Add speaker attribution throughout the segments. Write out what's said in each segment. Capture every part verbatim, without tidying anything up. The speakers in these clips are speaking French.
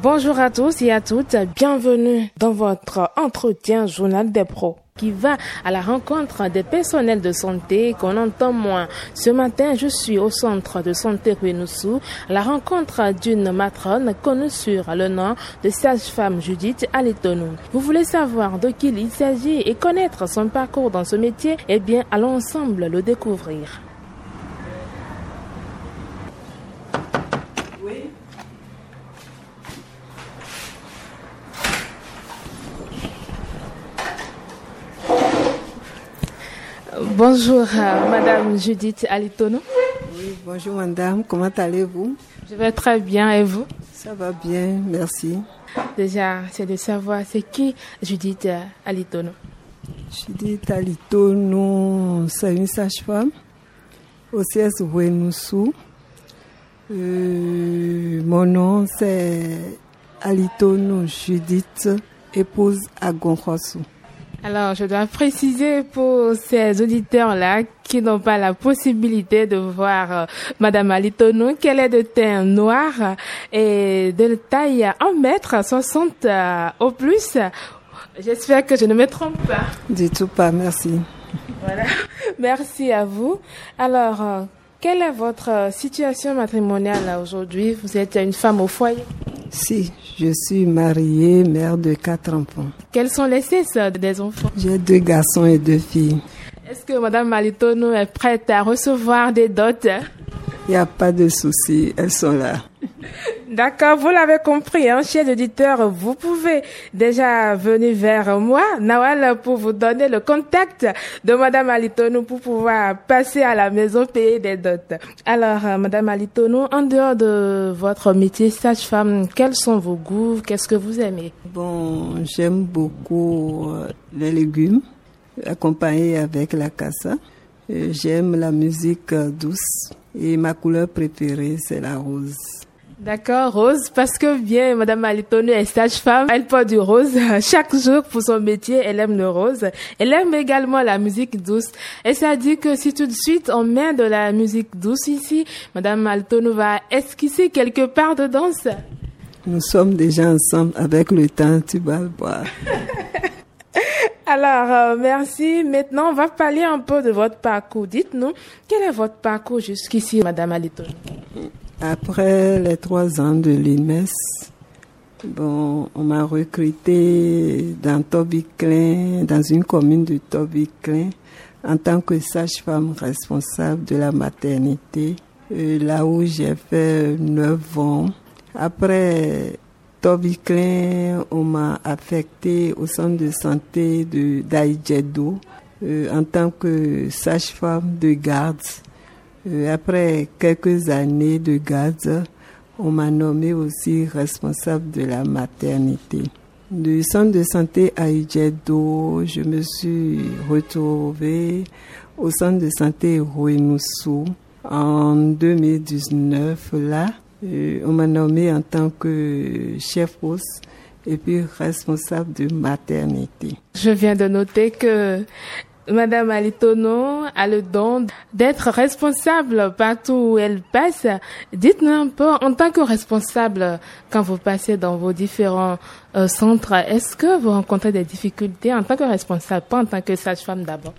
Speaker 1: Bonjour à tous et à toutes, bienvenue dans votre entretien Journal des pros qui va à la rencontre des personnels de santé qu'on entend moins. Ce matin, je suis au centre de santé Ruenoussou, à la rencontre d'une matrone connue sur le nom de sage-femme Judith Alitonou. Vous voulez savoir de qui il s'agit et connaître son parcours dans ce métier? Eh bien, allons ensemble le découvrir.
Speaker 2: Oui.
Speaker 1: Bonjour, euh, Madame Judith Alitonou.
Speaker 2: Oui, bonjour madame, comment allez-vous?
Speaker 1: Je vais très bien et vous?
Speaker 2: Ça va bien, merci.
Speaker 1: Déjà, c'est de savoir c'est qui Judith Alitonou.
Speaker 2: Judith Alitonou, c'est une sage-femme au C S Ruenoussou. Euh, mon nom c'est Alitonou Judith, épouse Agonrossou.
Speaker 1: Alors, je dois préciser pour ces auditeurs-là qui n'ont pas la possibilité de voir euh, Madame Alitonou qu'elle est de teint noir et de taille un mètre soixante euh, au plus. J'espère que je ne me trompe pas.
Speaker 2: Du tout pas, merci.
Speaker 1: Voilà, merci à vous. Alors, euh, quelle est votre situation matrimoniale aujourd'hui? Vous êtes une femme au foyer?
Speaker 2: Si, je suis mariée, mère de quatre enfants.
Speaker 1: Quels sont les sexes des enfants?
Speaker 2: J'ai deux garçons et deux filles.
Speaker 1: Est-ce que Madame Alitonou est prête à recevoir des dots?
Speaker 2: Il n'y a pas de souci, elles sont là.
Speaker 1: D'accord, vous l'avez compris, hein, chers auditeurs, vous pouvez déjà venir vers moi, Nawal, pour vous donner le contact de Madame Alitonou pour pouvoir passer à la maison payer des dots. Alors, euh, Madame Alitonou, en dehors de votre métier sage-femme, quels sont vos goûts? Qu'est-ce que vous aimez?
Speaker 2: Bon, j'aime beaucoup euh, les légumes, accompagnés avec la cassa. Euh, J'aime la musique euh, douce et ma couleur préférée, c'est la rose.
Speaker 1: D'accord, rose, parce que bien, Madame Alitonou est sage-femme, elle porte du rose chaque jour pour son métier, elle aime le rose. Elle aime également la musique douce. Et ça dit que si tout de suite on met de la musique douce ici, Madame Alitonou va esquisser quelque part de danse.
Speaker 2: Nous sommes déjà ensemble, avec le temps, tu vas le voir.
Speaker 1: Alors, euh, merci. Maintenant, on va parler un peu de votre parcours. Dites-nous, quel est votre parcours jusqu'ici, Madame Alitonou?
Speaker 2: Après les trois ans de l'I M E S, bon, on m'a recruté dans Tobiclin, dans une commune de Tobiclin, en tant que sage-femme responsable de la maternité, euh, là où j'ai fait neuf ans. Après Tobiclin, on m'a affecté au centre de santé de d'Aïdjedo euh, en tant que sage-femme de garde. Euh, après quelques années de garde, on m'a nommé aussi responsable de la maternité. Du centre de santé Aïdjedo, je me suis retrouvée au centre de santé Ruenoussou en deux mille dix-neuf. Là, euh, on m'a nommé en tant que chef poste et puis responsable de maternité.
Speaker 1: Je viens de noter que Madame Alitonou a le don d'être responsable partout où elle passe. Dites-nous un peu, en tant que responsable, quand vous passez dans vos différents euh, centres, est-ce que vous rencontrez des difficultés en tant que responsable, pas en tant que sage-femme d'abord?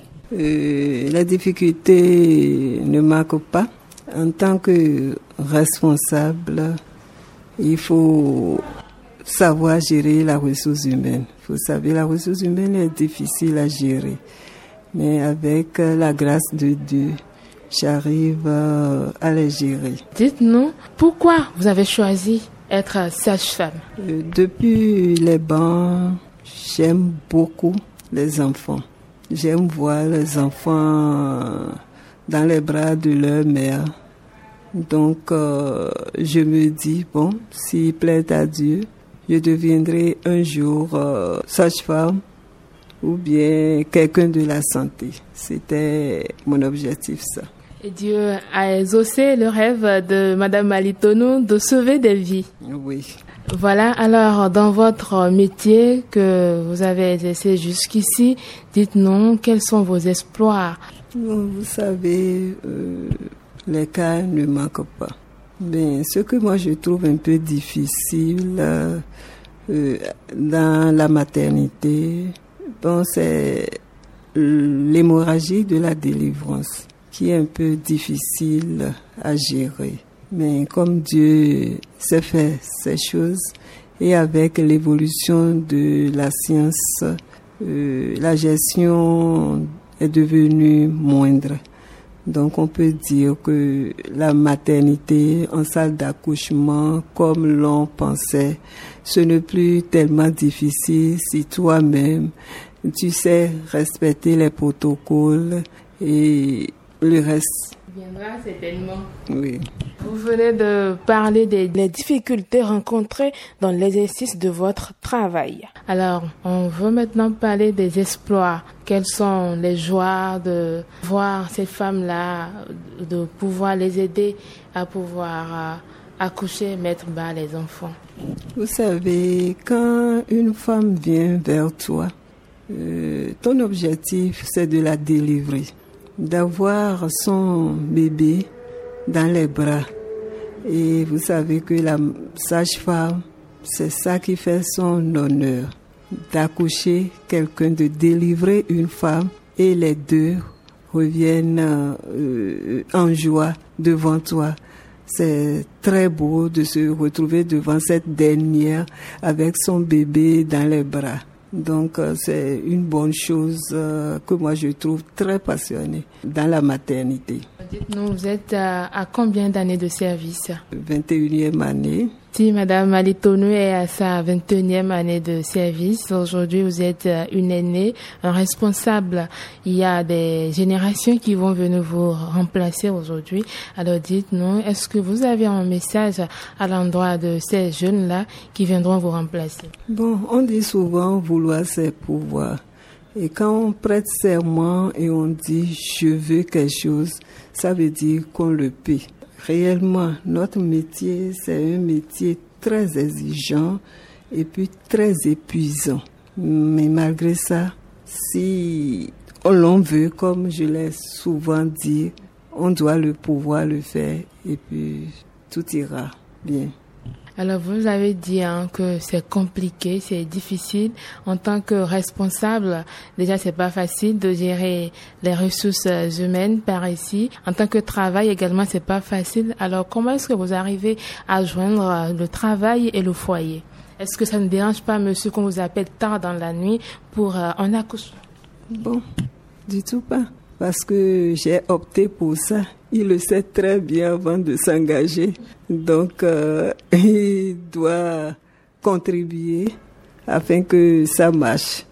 Speaker 2: Euh, les difficultés ne manquent pas. En tant que responsable, il faut savoir gérer la ressource humaine. Il faut savoir, la ressource humaine est difficile à gérer. Mais avec la grâce de Dieu, j'arrive à les gérer.
Speaker 1: Dites-nous, pourquoi vous avez choisi être sage-femme?
Speaker 2: Euh, depuis les bancs, j'aime beaucoup les enfants. J'aime voir les enfants dans les bras de leur mère. Donc, euh, je me dis, bon, s'il plaît à Dieu, je deviendrai un jour euh, sage-femme ou bien quelqu'un de la santé. C'était mon objectif, ça.
Speaker 1: Et Dieu a exaucé le rêve de Madame Alitonou de sauver des vies.
Speaker 2: Oui.
Speaker 1: Voilà, alors dans votre métier que vous avez exercé jusqu'ici, dites-nous quels sont vos exploits.
Speaker 2: Bon, vous savez, euh, les cas ne manquent pas. Ben, ce que moi je trouve un peu difficile euh, euh, dans la maternité, bon, c'est l'hémorragie de la délivrance qui est un peu difficile à gérer. Mais comme Dieu sait faire ces choses et avec l'évolution de la science, euh, la gestion est devenue moindre. Donc on peut dire que la maternité en salle d'accouchement, comme l'on pensait, ce n'est plus tellement difficile si toi-même tu sais respecter les protocoles et le reste
Speaker 1: viendra certainement.
Speaker 2: Oui.
Speaker 1: Vous venez de parler des, des difficultés rencontrées dans l'exercice de votre travail. Alors, on veut maintenant parler des exploits. Quelles sont les joies de voir ces femmes-là, de pouvoir les aider à pouvoir euh, accoucher, mettre bas les enfants?
Speaker 2: Vous savez, quand une femme vient vers toi, euh, ton objectif, c'est de la délivrer, d'avoir son bébé dans les bras. Et vous savez que la sage-femme, c'est ça qui fait son honneur, d'accoucher quelqu'un, de délivrer une femme, et les deux reviennent euh, en joie devant toi. C'est très beau de se retrouver devant cette dernière avec son bébé dans les bras. Donc euh, c'est une bonne chose euh, que moi je trouve très passionnée dans la maternité.
Speaker 1: Dites-nous, vous êtes à, à combien d'années de service?
Speaker 2: vingt et unième année.
Speaker 1: Si Madame Alitonou est à sa vingt et unième année de service, aujourd'hui vous êtes une aînée, un responsable. Il y a des générations qui vont venir vous remplacer aujourd'hui. Alors dites-nous, est-ce que vous avez un message à l'endroit de ces jeunes-là qui viendront vous remplacer?
Speaker 2: Bon, on dit souvent vouloir c'est pouvoir. Et quand on prête serment et on dit je veux quelque chose, ça veut dire qu'on le paie. Réellement, notre métier, c'est un métier très exigeant et puis très épuisant. Mais malgré ça, si on l'en veut, comme je l'ai souvent dit, on doit le pouvoir le faire et puis tout ira bien.
Speaker 1: Alors vous avez dit hein, que c'est compliqué, c'est difficile en tant que responsable. Déjà c'est pas facile de gérer les ressources humaines par ici. En tant que travail également c'est pas facile. Alors comment est-ce que vous arrivez à joindre le travail et le foyer? Est-ce que ça ne dérange pas monsieur qu'on vous appelle tard dans la nuit pour euh, un accouchement?
Speaker 2: Bon, du tout pas. Parce que j'ai opté pour ça. Il le sait très bien avant de s'engager. Donc, euh, il doit contribuer afin que ça marche.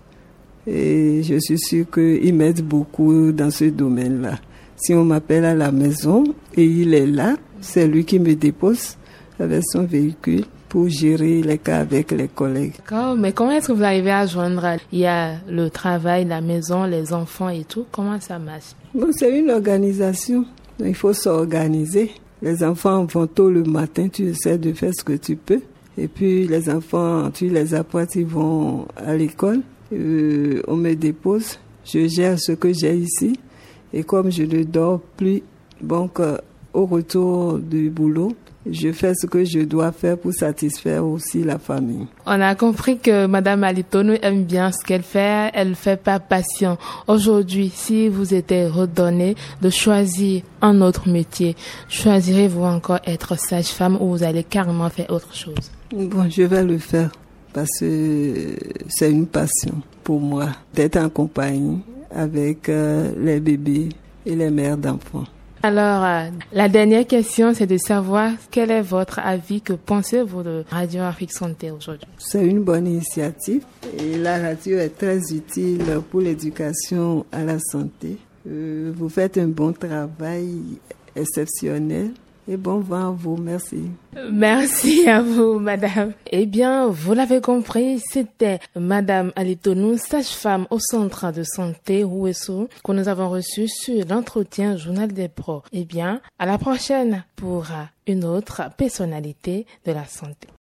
Speaker 2: Et je suis sûre qu'il m'aide beaucoup dans ce domaine-là. Si on m'appelle à la maison et il est là, c'est lui qui me dépose avec son véhicule pour gérer les cas avec les collègues.
Speaker 1: D'accord, mais comment est-ce que vous arrivez à joindre? Il y a le travail, la maison, les enfants et tout. Comment ça marche?
Speaker 2: Bon, c'est une organisation. Il faut s'organiser. Les enfants vont tôt le matin, tu essaies de faire ce que tu peux. Et puis les enfants, tu les apportes, ils vont à l'école. Euh, on me dépose. Je gère ce que j'ai ici. Et comme je ne dors plus, donc euh, au retour du boulot, je fais ce que je dois faire pour satisfaire aussi la famille.
Speaker 1: On a compris que Madame Alitonou aime bien ce qu'elle fait, elle fait pas passion. Aujourd'hui, si vous étiez redonné de choisir un autre métier, choisirez-vous encore être sage-femme ou vous allez carrément faire autre chose?
Speaker 2: Bon, je vais le faire parce que c'est une passion pour moi d'être en compagnie avec euh, les bébés et les mères d'enfants.
Speaker 1: Alors, euh, la dernière question, c'est de savoir quel est votre avis, que pensez-vous de Radio Afrique Santé aujourd'hui?
Speaker 2: C'est une bonne initiative et la radio est très utile pour l'éducation à la santé. Euh, vous faites un bon travail exceptionnel. Et bon vent à vous, merci.
Speaker 1: Merci à vous, madame. Eh bien, vous l'avez compris, c'était Madame Alitonou, sage-femme au centre de santé Rouessou, que nous avons reçue sur l'entretien Journal des Pros. Eh bien, à la prochaine pour une autre personnalité de la santé.